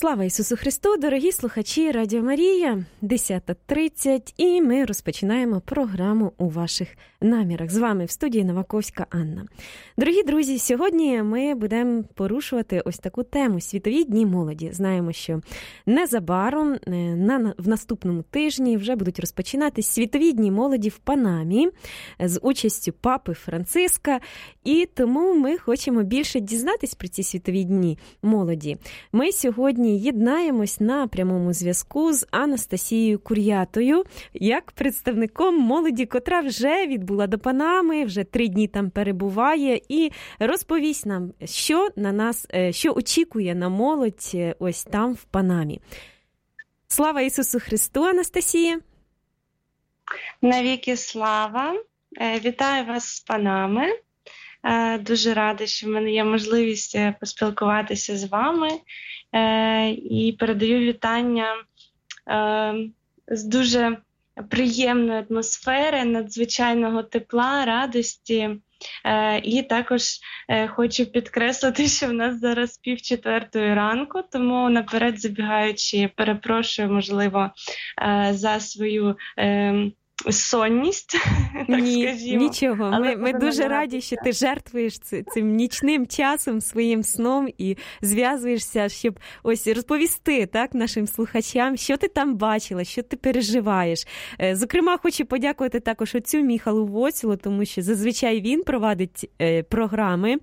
Слава Ісусу Христу, дорогі слухачі Радіо Марія, 10:30, і ми розпочинаємо програму «У ваших намірах». З вами в студії Новаковська Анна. Дорогі друзі, сьогодні ми будемо порушувати ось таку тему – Світові дні молоді. Знаємо, що незабаром, в наступному тижні вже будуть розпочинатись Світові дні молоді в Панамі з участю Папи Франциска, і тому ми хочемо більше дізнатись про ці Світові дні молоді. Ми сьогодні єднаємось на прямому зв'язку з Анастасією Кур'ятою, як представником молоді, котра вже відбула до Панами, вже 3 дні там перебуває, і розповість нам, що очікує на молодь ось там в Панамі. Слава Ісусу Христу, Анастасія! Навіки слава! Вітаю вас з Панами! Дуже рада, що в мене є можливість поспілкуватися з вами. І передаю вітання з дуже приємної атмосфери, надзвичайного тепла, радості. І також хочу підкреслити, що в нас зараз 3:30 ранку, тому наперед забігаючи, перепрошую, можливо, за свою сонність, так скажімо. Нічого. Ми дуже раді, що ти жертвуєш цим нічним часом, своїм сном і зв'язуєшся, щоб ось розповісти нашим слухачам, що ти там бачила, що ти переживаєш. Зокрема, хочу подякувати також отцю Міхалу Воцілу, тому що зазвичай він провадить програми,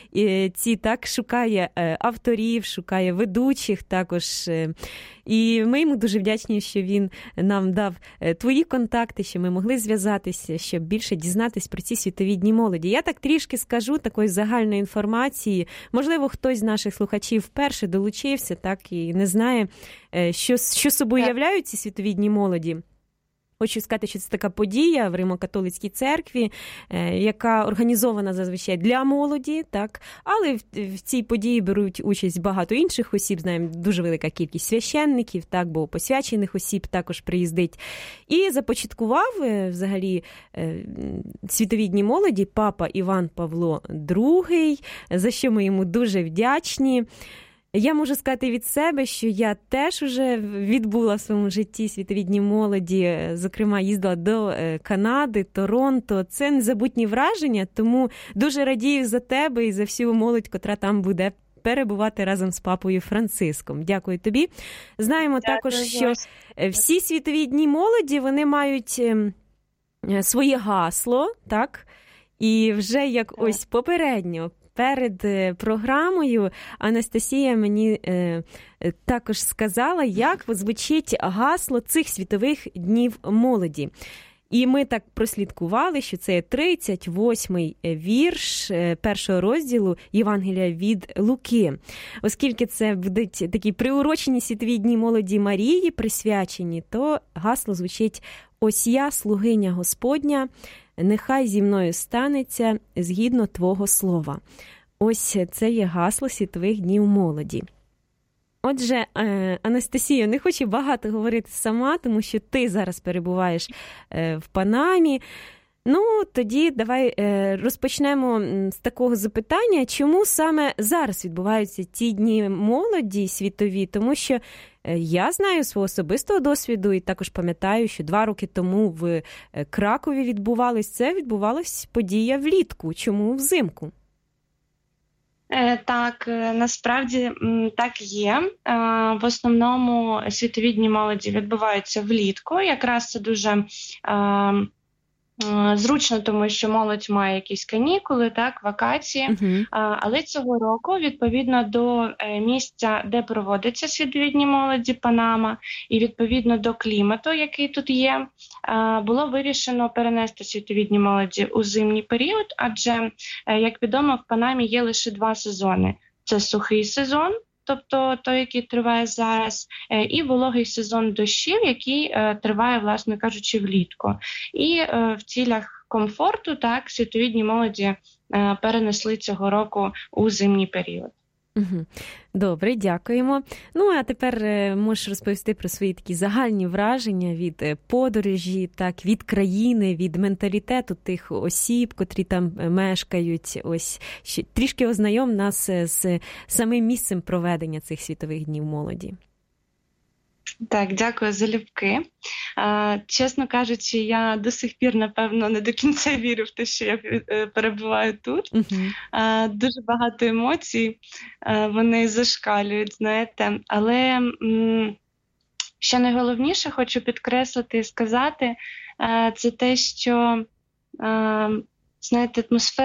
шукає авторів, шукає ведучих також. І ми йому дуже вдячні, що він нам дав твої контакти, що ми могли зв'язатися, щоб більше дізнатись про ці Світові дні молоді. Я так трішки скажу такої загальної інформації. Можливо, хтось з наших слухачів вперше долучився, і не знає, що собою являють ці Світові дні молоді. Хочу сказати, що це така подія в Римо-католицькій церкві, яка організована зазвичай для молоді, але в цій події беруть участь багато інших осіб, знаємо, дуже велика кількість священників, бо посвячених осіб також приїздить. І започаткував взагалі Світові дні молоді папа Іван Павло II, за що ми йому дуже вдячні. Я можу сказати від себе, що я теж уже відбула в своєму житті Світові дні молоді, зокрема їздила до Канади, Торонто. Це незабутні враження, тому дуже радію за тебе і за всю молодь, котра там буде перебувати разом з папою Франциском. Дякую тобі. Знаємо також, що всі Світові дні молоді, вони мають своє гасло, і вже як ось попередньо, перед програмою Анастасія мені також сказала, як звучить гасло цих Світових днів молоді. І ми так прослідкували, що це 38-й вірш першого розділу Євангелія від Луки. Оскільки це будуть такі приурочені Світові дні молоді Марії, присвячені, то гасло звучить: «Ось я, слугиня Господня, нехай зі мною станеться згідно Твого слова». Ось це є гасло Світових днів молоді. Отже, Анастасія, не хочу багато говорити сама, тому що ти зараз перебуваєш в Панамі. Тоді давай розпочнемо з такого запитання, чому саме зараз відбуваються ті дні молоді світові, тому що я знаю свого особистого досвіду і також пам'ятаю, що 2 роки тому в Кракові відбувалась подія влітку. Чому взимку? Так, насправді так є. В основному Світові дні молоді відбуваються влітку. Якраз це дуже зручно, тому що молодь має якісь канікули, вакації. Але цього року, відповідно до місця, де проводиться Світові дні молоді Панама, і відповідно до клімату, який тут є, було вирішено перенести Світові дні молоді у зимній період, адже, як відомо, в Панамі є лише 2 сезони. Це сухий сезон, тобто той, який триває зараз, і вологий сезон дощів, який триває, власне кажучи, влітку. І в цілях комфорту, Світові дні молоді перенесли цього року у зимній період. Добре, дякуємо. Ну, а тепер можеш розповісти про свої такі загальні враження від подорожі, так, від країни, від менталітету тих осіб, котрі там мешкають. Ось трішки ознайом нас з самим місцем проведення цих світових днів молоді. Так, дякую залюбки. Чесно кажучи, я до сих пір, напевно, не до кінця вірю в те, що я перебуваю тут. Дуже багато емоцій, вони зашкалюють, знаєте. Але що найголовніше хочу підкреслити і сказати, це те, що, знаєте,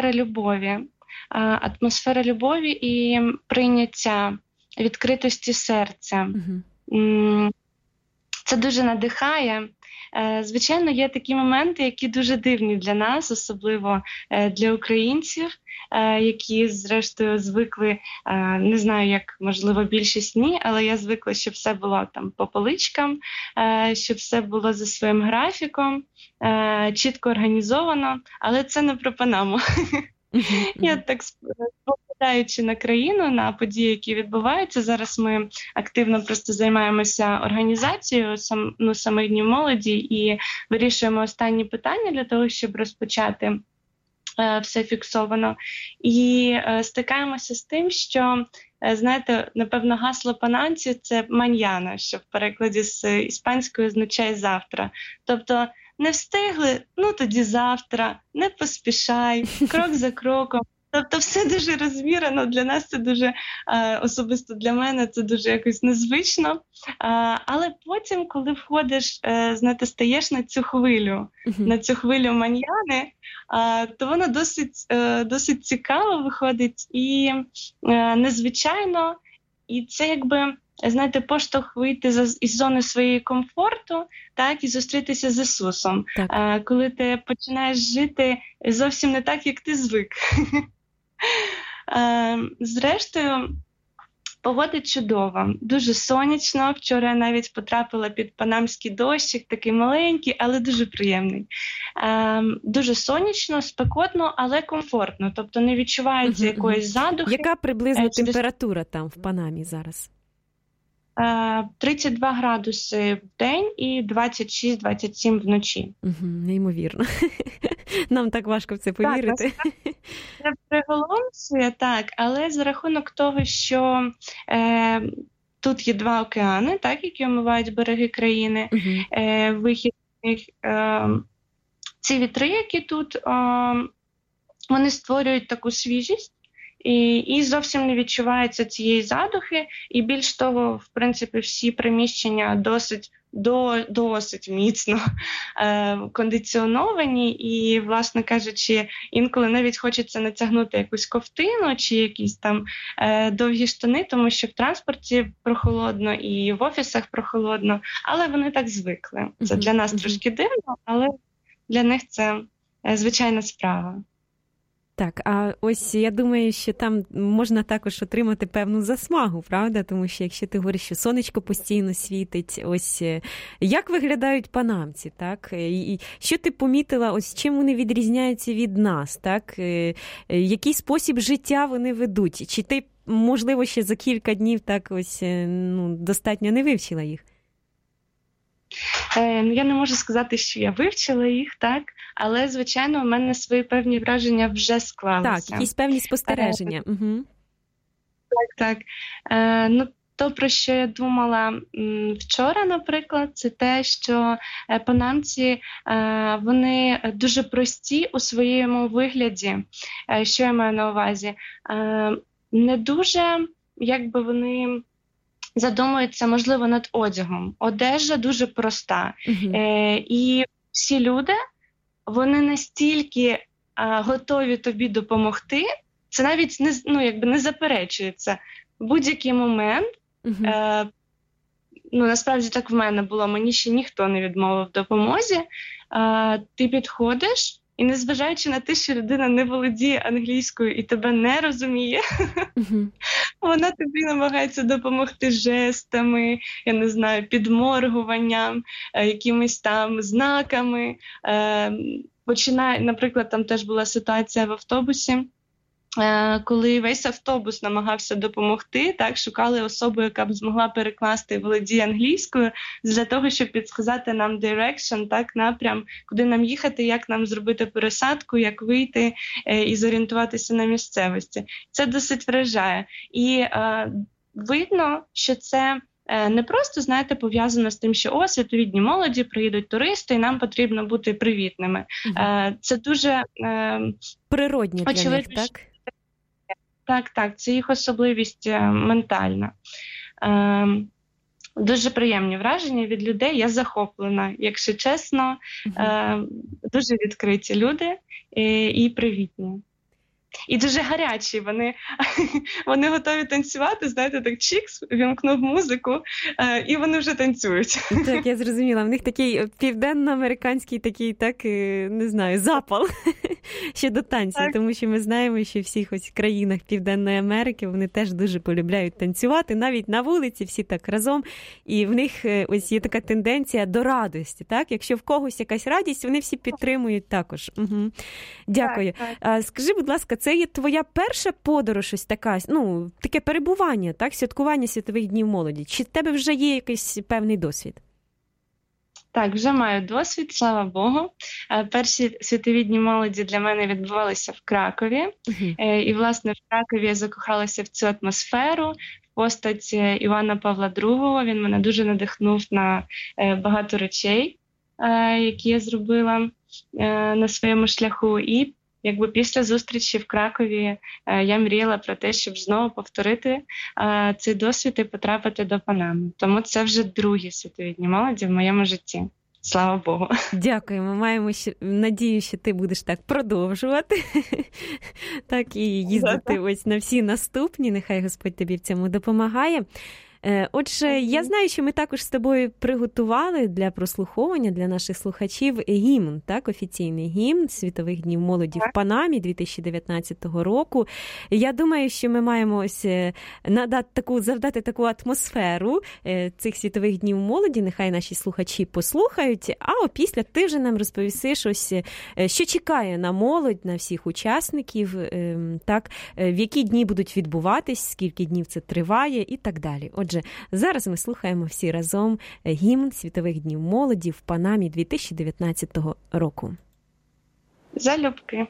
атмосфера любові і прийняття, відкритості серця. Це дуже надихає. Звичайно, є такі моменти, які дуже дивні для нас, особливо для українців, які, зрештою, звикли, не знаю, як, можливо, більшість ні, але я звикла, щоб все було там по поличкам, щоб все було за своїм графіком, чітко організовано, але це не про Панаму. Я так споглядаючи на країну, на події, які відбуваються, зараз ми активно просто займаємося організацією самих днів молоді і вирішуємо останні питання для того, щоб розпочати все фіксовано. І стикаємося з тим, що, знаєте, напевно, гасло панамців – це «маньяна», що в перекладі з іспанської означає «завтра». Тобто не встигли, ну тоді завтра, не поспішай, крок за кроком. Тобто все дуже розмірено, для нас це дуже, особисто для мене, це дуже якось незвично. Але потім, коли входиш, знаєте, стаєш на цю хвилю маньяни, то воно досить цікаво виходить і незвичайно. І це якби, знаєте, поштовх вийти із зони своєї комфорту, так, і зустрітися з Ісусом. Коли ти починаєш жити зовсім не так, як ти звик. Зрештою, погода чудова, дуже сонячно. Вчора я навіть потрапила під панамський дощик, такий маленький, але дуже приємний. Дуже сонячно, спекотно, але комфортно. Тобто не відчувається якоїсь задухи. Яка приблизно температура там в Панамі зараз? 32 градуси в день і 26-27 вночі. Неймовірно. Нам так важко в це повірити. Це приголомшує, так, але за рахунок того, що тут є два океани, так, які омивають береги країни, вихід ці вітри, які тут, вони створюють таку свіжість, і зовсім не відчувається цієї задухи, і більш того, в принципі, всі приміщення досить міцно кондиціоновані, і, власне кажучи, інколи навіть хочеться натягнути якусь ковтину чи якісь там довгі штани, тому що в транспорті прохолодно і в офісах прохолодно, але вони так звикли. Це для нас трошки дивно, але для них це звичайна справа. Так, а ось я думаю, що там можна також отримати певну засмагу, правда? Тому що якщо ти говориш, що сонечко постійно світить, ось як виглядають панамці, так? І що ти помітила, ось чим вони відрізняються від нас, так? Який спосіб життя вони ведуть? Чи ти, можливо, ще за кілька днів так ось достатньо не вивчила їх? Я не можу сказати, що я вивчила їх, так, але, звичайно, у мене свої певні враження вже склалися. Так, якісь певні спостереження. Так. То, про що я думала вчора, наприклад, це те, що панамці, вони дуже прості у своєму вигляді. Що я маю на увазі? Не дуже, якби вони задумуються, можливо, над одягом. Одежа дуже проста. І всі люди, вони настільки готові тобі допомогти, це навіть не заперечується. В будь-який момент, насправді так в мене було, мені ще ніхто не відмовив в допомозі, ти підходиш, і незважаючи на те, що людина не володіє англійською і тебе не розуміє, вона тобі намагається допомогти жестами, я не знаю, підморгуванням, якимись там знаками. Наприклад, там теж була ситуація в автобусі, коли весь автобус намагався допомогти, так, шукали особу, яка б змогла перекласти володіє англійською, для того, щоб підсказати нам direction, так, напрям, куди нам їхати, як нам зробити пересадку, як вийти і зорієнтуватися на місцевості. Це досить вражає. І видно, що це не просто, знаєте, пов'язано з тим, що світові дні молоді, приїдуть туристи, і нам потрібно бути привітними. Це дуже природні для них, так? Так, це їх особливість ментальна. Дуже приємні враження від людей, я захоплена, якщо чесно, дуже відкриті люди і привітні. І дуже гарячі, вони готові танцювати, знаєте, так чікс, вімкнув музику, і вони вже танцюють. Так, я зрозуміла, в них такий південноамериканський такий, так, не знаю, запал щодо танців, так. Тому що ми знаємо, що в всіх ось країнах Південної Америки вони теж дуже полюбляють танцювати, навіть на вулиці всі так разом, і в них ось є така тенденція до радості, так? Якщо в когось якась радість, вони всі підтримують також. Угу. Дякую. Так. Скажи, будь ласка, це є твоя перша подорож, ось така, таке перебування, так, святкування Світових днів молоді? Чи в тебе вже є якийсь певний досвід? Так, вже маю досвід, слава Богу. Перші Світові дні молоді для мене відбувалися в Кракові. І, власне, в Кракові я закохалася в цю атмосферу, в постать Івана Павла II. Він мене дуже надихнув на багато речей, які я зробила на своєму шляху. І після зустрічі в Кракові я мріяла про те, щоб знову повторити цей досвід і потрапити до Панами. Тому це вже другі Світові дні молоді в моєму житті. Слава Богу. Дякуємо. Маємо надію, що ти будеш так продовжувати. Так, і їздити ось на всі наступні. Нехай Господь тобі в цьому допомагає. Отже, я знаю, що ми також з тобою приготували для прослуховування, для наших слухачів гімн, так, офіційний гімн Світових днів молоді в Панамі 2019 року. Я думаю, що ми маємо ось завдати таку атмосферу цих Світових днів молоді, нехай наші слухачі послухають, а опісля ти вже нам розповісиш ось, що чекає на молодь, на всіх учасників, так, в які дні будуть відбуватись, скільки днів це триває і так далі. Отже, зараз ми слухаємо всі разом гімн Світових днів молоді в Панамі 2019 року. Залюбки.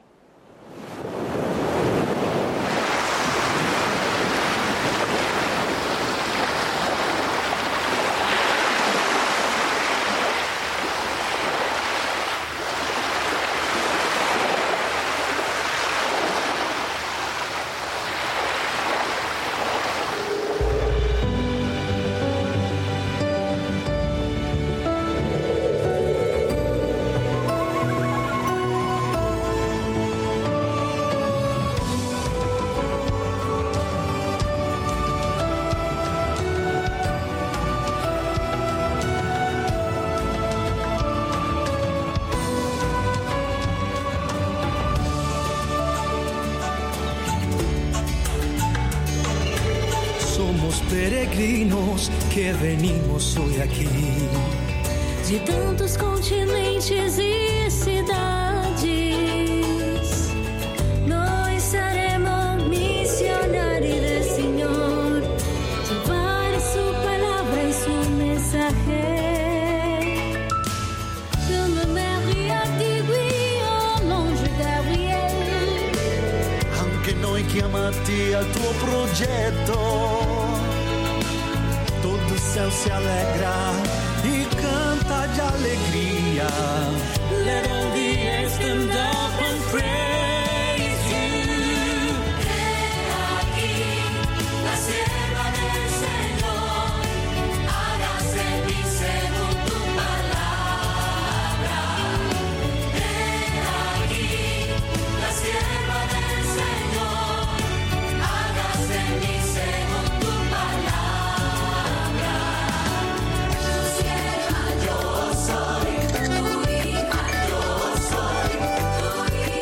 Peregrinos que venimos hoy aquí de tantos continentes y cidades, nós seremos missionários del Señor, llevar su palabra y su mensaje. De la Maria d'Iguille au l'ange Gabriel, anche noi chiamati al tuo progetto. Todo o céu se alegra e canta de alegria. Let all the earth stand up and praise you. Aquí la sierva del Señor, hágase mi según tu palabra. Aquí la sierva del Señor, hágase mi según tu palabra. Yo soy tu hija, yo soy tu hija.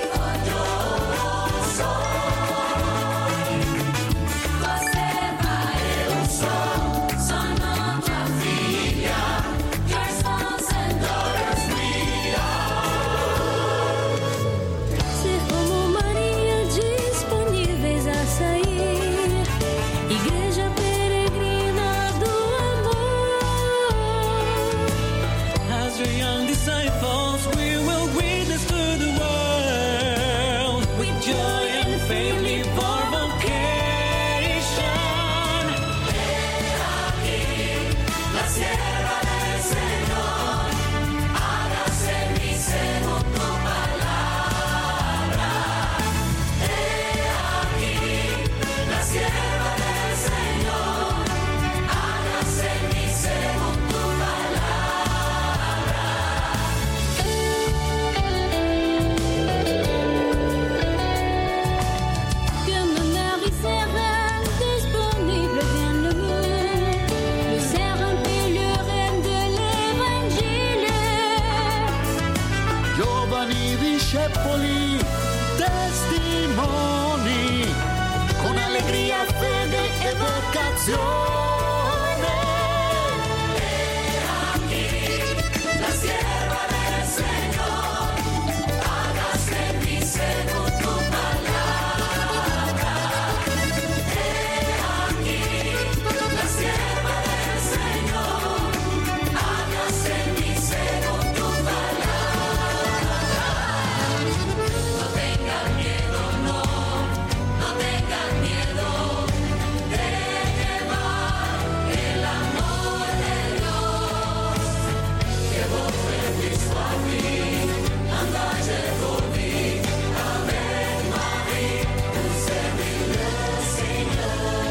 naciones. He aquí la sierva del Señor, hágase en mí según tu palabra. He aquí la sierva del Señor, hágase en mí según tu palabra. No tengan miedo, no tengan miedo de llevar el amor de Dios. Que vos Cristo a mí, andaste por mí, Ave María, tu servidor Señor.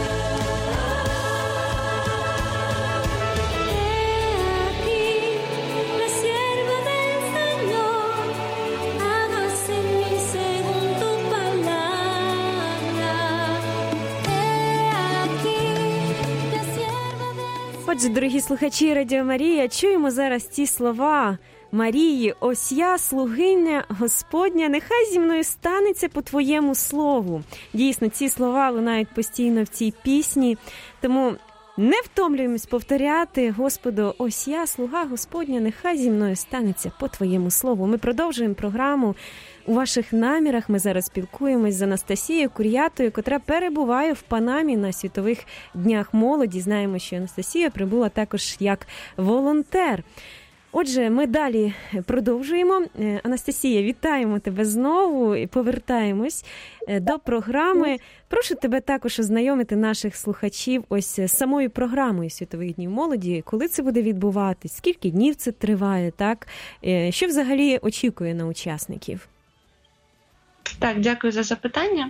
He aquí la sierva del Señor, hágase en mí según tu palabra. He aquí la sierva del Отже, дорогі слухачі Радіо Марія, чуємо зараз ці слова Марії: «Ось я, слугиня Господня, нехай зі мною станеться по Твоєму слову». Дійсно, ці слова лунають постійно в цій пісні, тому не втомлюємось повторяти Господу: «Ось я, слуга Господня, нехай зі мною станеться по Твоєму слову». Ми продовжуємо програму «У ваших намірах». Ми зараз спілкуємось з Анастасією Кур'ятою, котра перебуває в Панамі на Світових днях молоді. Знаємо, що Анастасія прибула також як волонтер. Отже, ми далі продовжуємо. Анастасія, вітаємо тебе знову і повертаємось до програми. Прошу тебе також ознайомити наших слухачів ось з самою програмою Світових днів молоді. Коли це буде відбуватись? Скільки днів це триває? Так? Що взагалі очікує на учасників? Так, дякую за запитання.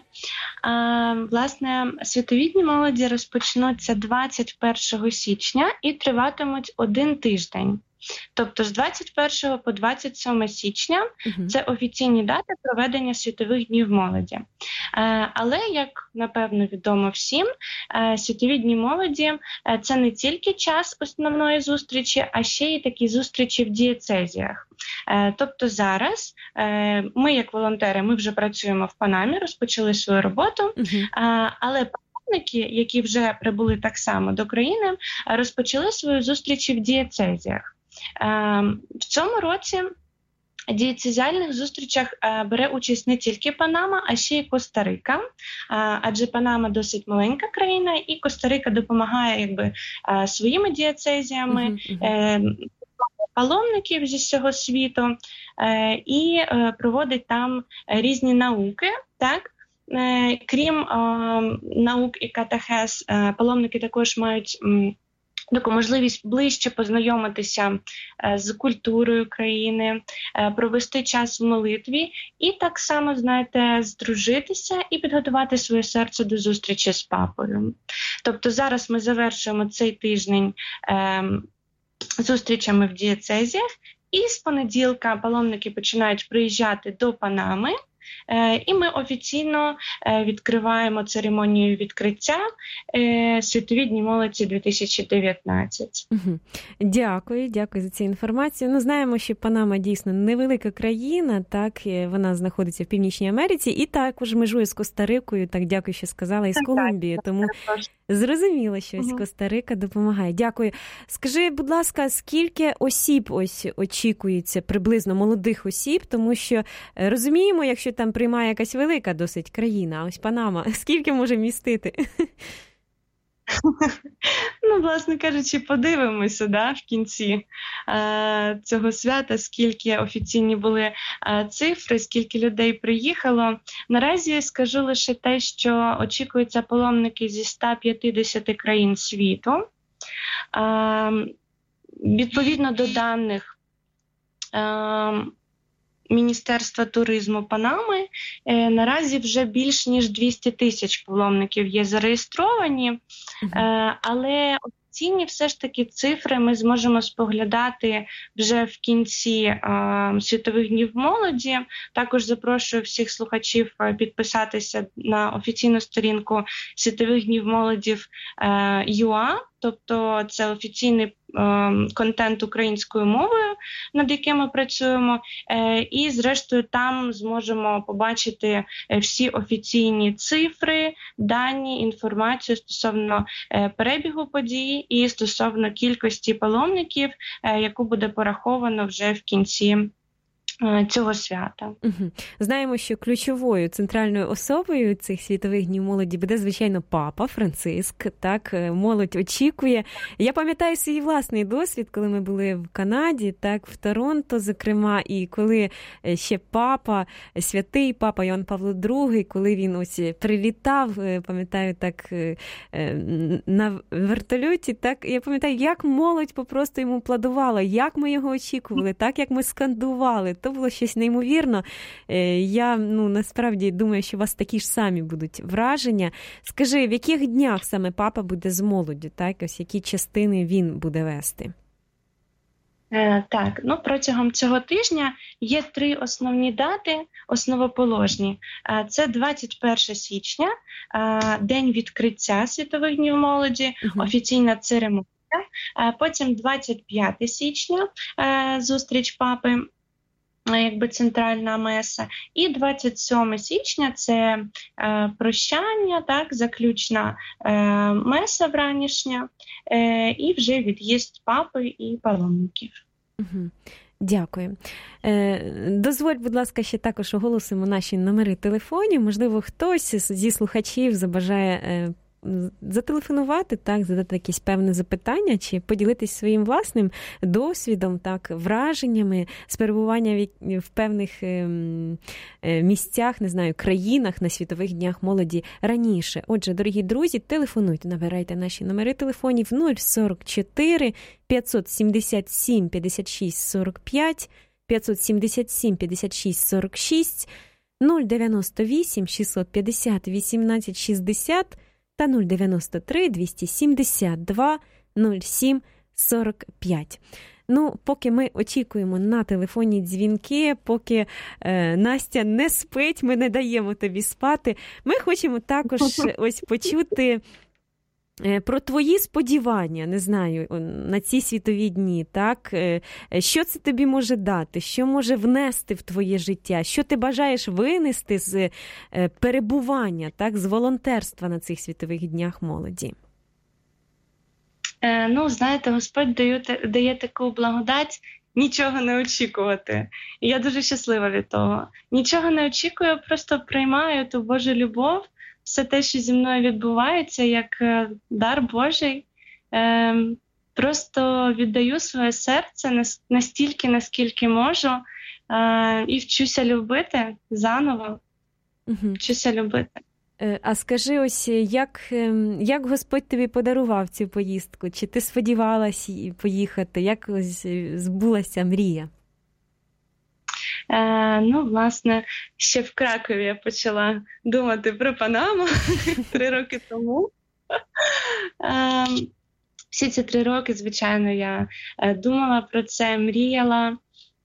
Власне, Світові дні молоді розпочнуться 21 січня і триватимуть 1 тиждень. Тобто з 21 по 27 січня це офіційні дати проведення Світових днів молоді. Але, як напевно відомо всім, Світові дні молоді – це не тільки час основної зустрічі, а ще й такі зустрічі в дієцезіях. Тобто зараз ми, як волонтери, ми вже працюємо в Панамі, розпочали свою роботу, але паломники, які вже прибули так само до країни, розпочали свою зустріч в дієцезіях. В цьому році в дієцезіальних зустрічах бере участь не тільки Панама, а ще й Коста-Рика, адже Панама досить маленька країна, і Коста-Рика допомагає своїми дієцезіями, паломників зі всього світу, і проводить там різні науки, так? Крім наук і катехез, паломники також мають таку можливість ближче познайомитися з культурою країни, провести час в молитві і так само, знаєте, здружитися і підготувати своє серце до зустрічі з папою. Тобто зараз ми завершуємо цей тиждень зустрічами в дієцезіях, і з понеділка паломники починають приїжджати до Панами, і ми офіційно відкриваємо церемонію відкриття Світові дні молоді 2019. Дякую за цю інформацію. Знаємо, що Панама дійсно невелика країна, так, вона знаходиться в Північній Америці і також межує з Коста-Рикою, так, дякую, що сказала, і з Колумбією, тому зрозуміло, що ось Коста-Рика допомагає. Дякую. Скажи, будь ласка, скільки осіб ось очікується, приблизно молодих осіб, тому що розуміємо, якщо там приймає якась велика досить країна, а ось Панама, скільки може містити? Власне кажучи, подивимося в кінці цього свята, скільки офіційні були цифри, скільки людей приїхало. Наразі скажу лише те, що очікуються паломники зі 150 країн світу. Відповідно до даних Міністерства туризму Панами, наразі вже більш ніж 200 тисяч паломників є зареєстровані, але офіційні все ж таки цифри ми зможемо споглядати вже в кінці Світових днів молоді. Також запрошую всіх слухачів підписатися на офіційну сторінку Світових днів молоді ЮА, тобто це офіційний контент українською мовою, над яким ми працюємо, і зрештою там зможемо побачити всі офіційні цифри, дані, інформацію стосовно перебігу подій і стосовно кількості паломників, яку буде пораховано вже в кінці цього свята. Знаємо, що ключовою центральною особою цих світових днів молоді буде, звичайно, папа Франциск. Так, молодь очікує. Я пам'ятаю свій власний досвід, коли ми були в Канаді, так, в Торонто, зокрема, і коли ще папа, святий папа Йоанн Павло II, коли він ось прилітав, пам'ятаю, так, на вертольоті, так, я пам'ятаю, як молодь попросту йому аплодувала, як ми його очікували, так, як ми скандували. То було щось неймовірно. Я, насправді, думаю, що у вас такі ж самі будуть враження. Скажи, в яких днях саме папа буде з молоддю, так? Ось які частини він буде вести? Так, протягом цього тижня є 3 основні дати, основоположні. Це 21 січня, день відкриття Світових днів молоді, офіційна церемонія. Потім 25 січня, зустріч папи, якби центральна меса, і 27 січня – це прощання, так, заключна меса вранішня, і вже від'їзд папи і паломників. Дякую. Дозволь, будь ласка, ще також оголосимо наші номери телефонів. Можливо, хтось зі слухачів забажає зателефонувати, так, задати якісь певне запитання, чи поділитись своїм власним досвідом, так, враженнями з перебування в певних місцях, не знаю, країнах на Світових днях молоді раніше. Отже, дорогі друзі, телефонуйте, набирайте наші номери телефонів 044 577 56 45, 577 56 46, 098 650 18 60 та 093 272 07 45. Поки ми очікуємо на телефонні дзвінки, поки Настя не спить, ми не даємо тобі спати, ми хочемо також ось почути про твої сподівання, не знаю, на ці світові дні, так? Що це тобі може дати? Що може внести в твоє життя? Що ти бажаєш винести з перебування, так, з волонтерства на цих світових днях молоді? Знаєте, Господь дає таку благодать нічого не очікувати. І я дуже щаслива від того. Нічого не очікую, просто приймаю ту Божу любов, все те, що зі мною відбувається, як дар Божий. Просто віддаю своє серце настільки, наскільки можу, і вчуся любити заново. Вчуся любити. А скажи, ось, як Господь тобі подарував цю поїздку? Чи ти сподівалась поїхати? Як ось збулася мрія? Власне, ще в Кракові я почала думати про Панаму 3 роки тому. Всі ці 3 роки, звичайно, я думала про це, мріяла,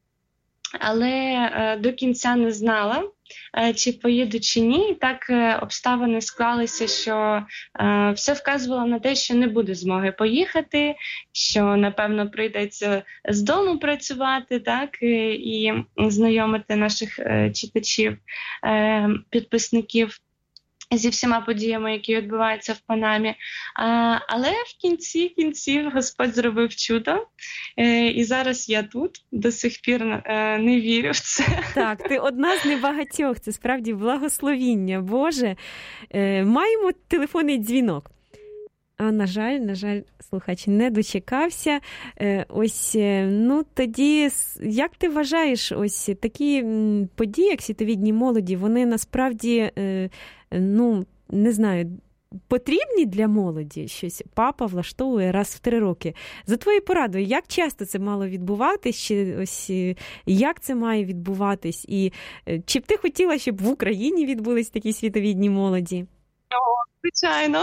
але до кінця не знала, чи поїду, чи ні. І так обставини склалися, що все вказувало на те, що не буде змоги поїхати, що, напевно, прийдеться з дому працювати, так, і знайомити наших читачів, підписників зі всіма подіями, які відбуваються в Панамі. Але в кінці кінців Господь зробив чудо, і зараз я тут, до сих пір не вірю в це. Так, ти одна з небагатьох, це справді благословіння Боже. Маємо телефонний дзвінок. На жаль, слухач не дочекався. Ось, тоді, як ти вважаєш, ось такі події, як Світові дні молоді, вони насправді, не знаю, потрібні для молоді? Щось папа влаштовує раз в 3 роки. За твоєю порадою, як часто це мало відбуватись? Чи ось як це має відбуватись? І чи б ти хотіла, щоб в Україні відбулись такі Світові дні молоді? Звичайно.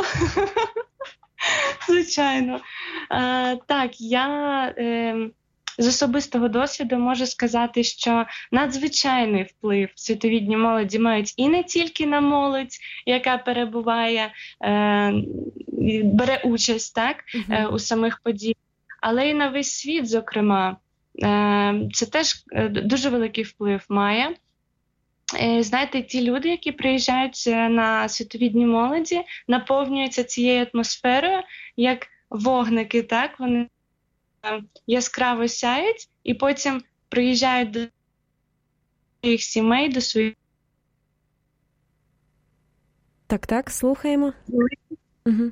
Звичайно. Так, я з особистого досвіду можу сказати, що надзвичайний вплив Світові дні молоді мають і не тільки на молодь, яка перебуває, бере участь, так, у самих подіях, але й на весь світ, зокрема. Це теж дуже великий вплив має. Знаєте, ті люди, які приїжджають на Світові дні молоді, наповнюються цією атмосферою, як вогники, так? Вони яскраво сяють і потім приїжджають до своїх сімей, до своїх... Так, слухаємо. Угу.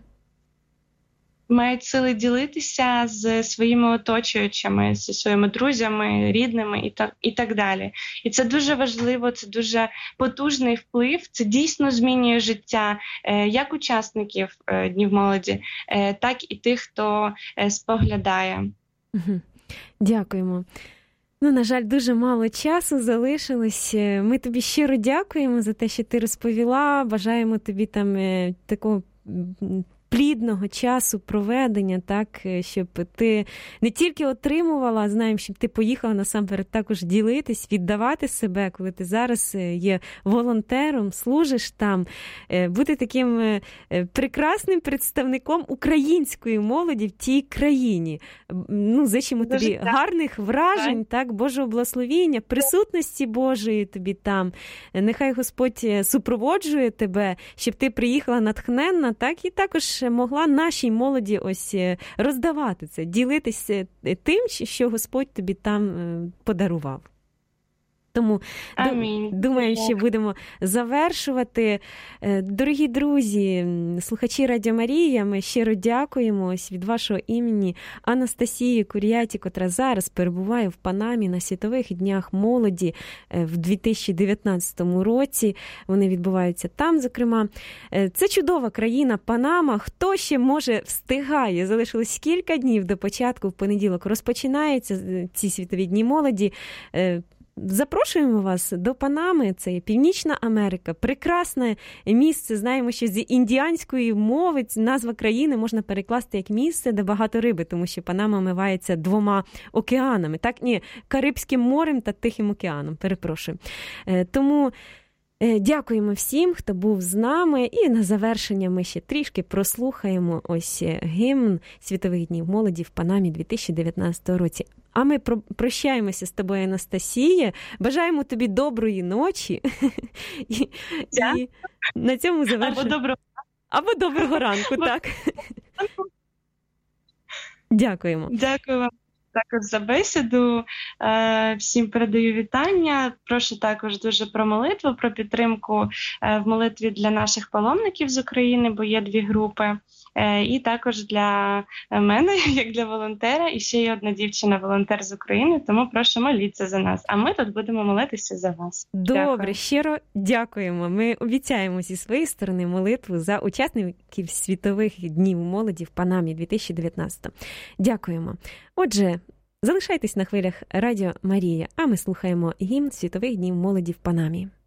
Мають сили ділитися з своїми оточуючими, зі своїми друзями, рідними і так далі. І це дуже важливо, це дуже потужний вплив, це дійсно змінює життя як учасників Днів молоді, так і тих, хто споглядає. Угу. Дякуємо. На жаль, дуже мало часу залишилось. Ми тобі щиро дякуємо за те, що ти розповіла. Бажаємо тобі там такого плідного часу проведення, так, щоб ти не тільки отримувала, а знаємо, щоб ти поїхала насамперед також ділитись, віддавати себе, коли ти зараз є волонтером, служиш там, бути таким прекрасним представником української молоді в тій країні. Зичимо тобі гарних вражень, так, Божого благословіння, присутності Божої тобі там. Нехай Господь супроводжує тебе, щоб ти приїхала натхненна, так, і також могла нашій молоді ось роздавати це, ділитися тим, що Господь тобі там подарував. Тому думаю, що будемо завершувати. Дорогі друзі, слухачі Радіо Марія, ми щиро дякуємо ось від вашого імені Анастасії Кур'яті, котра зараз перебуває в Панамі на Світових днях молоді в 2019 році. Вони відбуваються там, зокрема. Це чудова країна Панама. Хто ще, може, встигає? Залишилось кілька днів до початку, в понеділок розпочинаються ці Світові дні молоді. Запрошуємо вас до Панами, це Північна Америка, прекрасне місце, знаємо, що з індіанської мови назва країни можна перекласти як місце, де багато риби, тому що Панама омивається 2 океанами, Карибським морем та Тихим океаном, перепрошую. Тому дякуємо всім, хто був з нами, і на завершення ми ще трішки прослухаємо ось гімн Світових днів молоді в Панамі 2019 році. А ми прощаємося з тобою, Анастасія. Бажаємо тобі доброї ночі. І на цьому завершуємо. Або доброго ранку, так. Дякуємо. Дякую вам також за бесіду. Всім передаю вітання. Прошу також дуже про молитву, про підтримку в молитві для наших паломників з України, бо є 2 групи. І також для мене, як для волонтера, і ще є одна дівчина-волонтер з України, тому прошу моліться за нас. А ми тут будемо молитися за вас. Добре, Дякую. Щиро дякуємо. Ми обіцяємо зі своєї сторони молитву за учасників Світових днів молоді в Панамі 2019. Дякуємо. Отже, залишайтесь на хвилях Радіо Марія, а ми слухаємо гімн Світових днів молоді в Панамі.